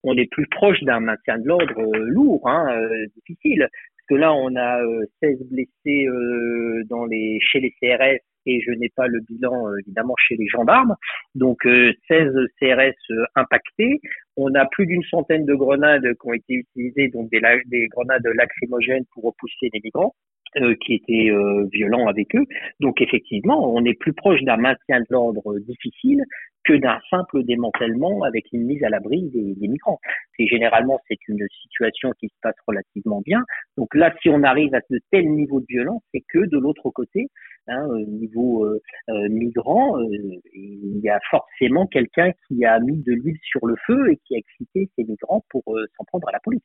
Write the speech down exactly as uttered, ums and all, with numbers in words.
on est plus proche d'un maintien de l'ordre euh, lourd, hein, euh, difficile. Parce que là, on a euh, seize blessés euh, dans les, chez les C R S et je n'ai pas le bilan euh, évidemment chez les gendarmes. Donc euh, seize C R S euh, impactés. On a plus d'une centaine de grenades qui ont été utilisées, donc des, des grenades lacrymogènes pour repousser les migrants. Euh, qui étaient euh, violents avec eux. Donc effectivement, on est plus proche d'un maintien de l'ordre difficile que d'un simple démantèlement avec une mise à l'abri des, des migrants. Et généralement, c'est une situation qui se passe relativement bien. Donc là, si on arrive à de tels niveaux de violence, c'est que de l'autre côté, hein, au niveau euh, euh, migrant, euh, il y a forcément quelqu'un qui a mis de l'huile sur le feu et qui a excité ces migrants pour euh, s'en prendre à la police.